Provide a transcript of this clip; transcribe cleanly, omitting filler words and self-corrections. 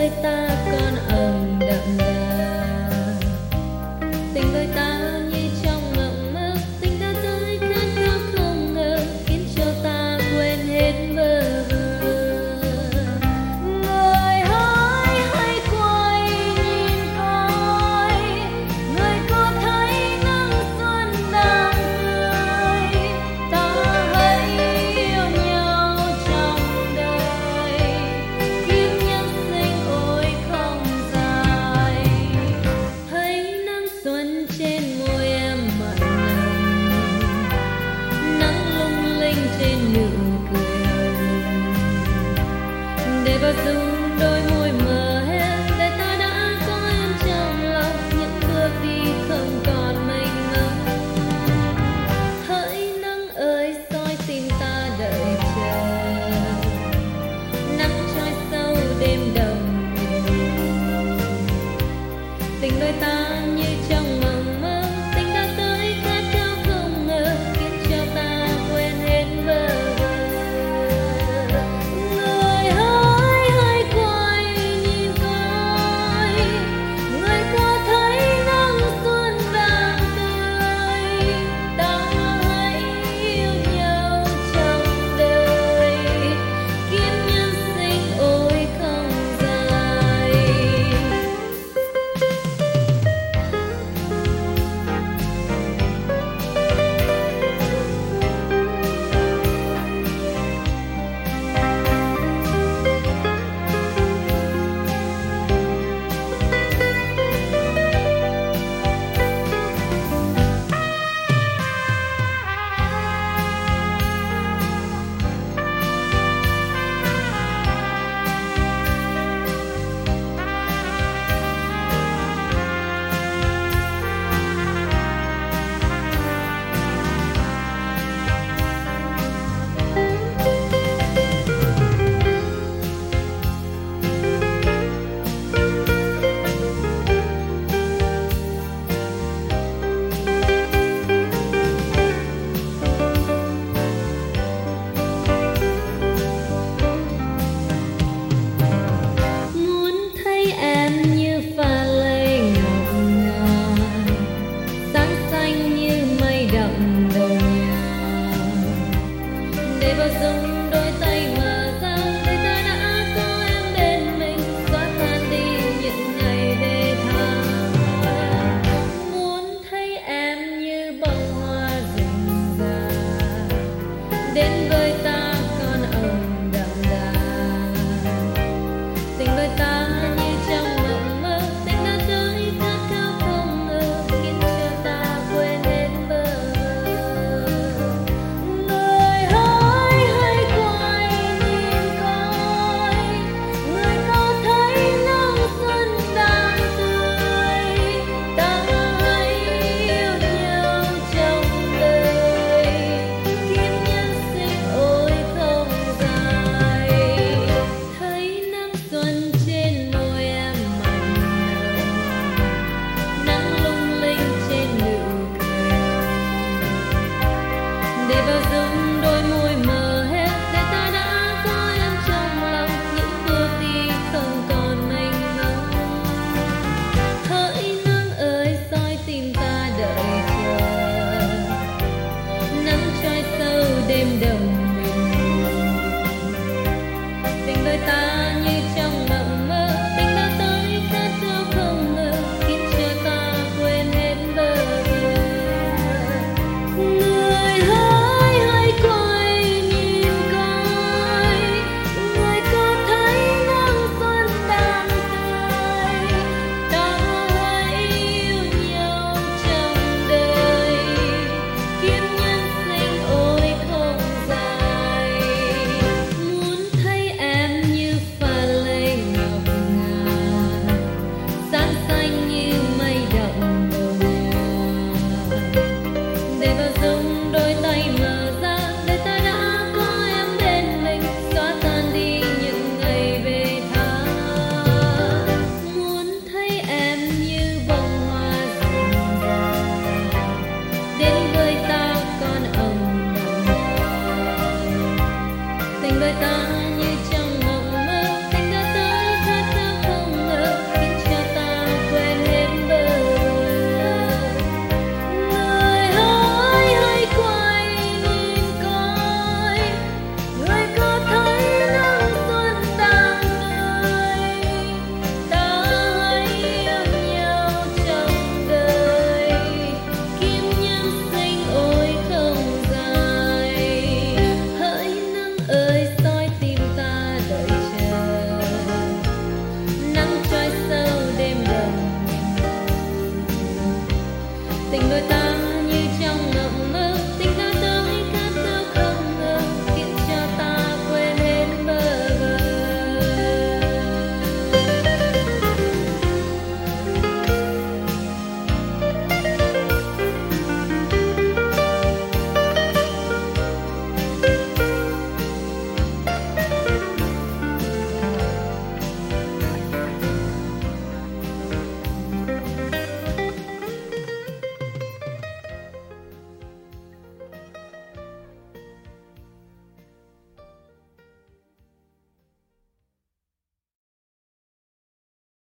đôi ta còn ẩn đậm đà. Tình đôi ta như trong mộng mơ, tình ta tới khát khao không ngờ, khiến cho ta quên hết mơ vơ. Người hỡi hãy quay nhìn coi, người có thấy nắng xuân đang tươi. Ta hãy yêu nhau trong đời, kiếp nhân sinh ôi không dài. Thấy nắng xuân trên môi em mặn nồng, nắng lung linh trên nụ cười hồng, để bao dung đôi